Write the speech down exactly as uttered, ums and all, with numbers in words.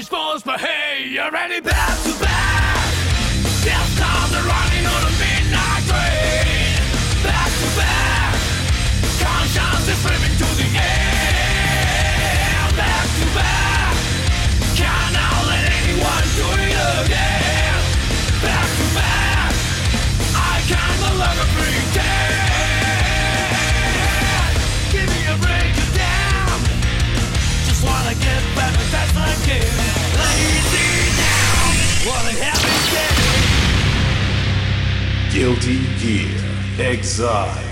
response, but hey, you're ready back to back. Death times are running on a midnight train. Back to back. Conscience is slipping to the air. Back to back. Can't now let anyone do it again. Back to back. I can no longer pretend. Give me a break, you're down. Just wanna get back as fast as I can. Lazy down. Wanna have it dead. Guilty Gear Exile.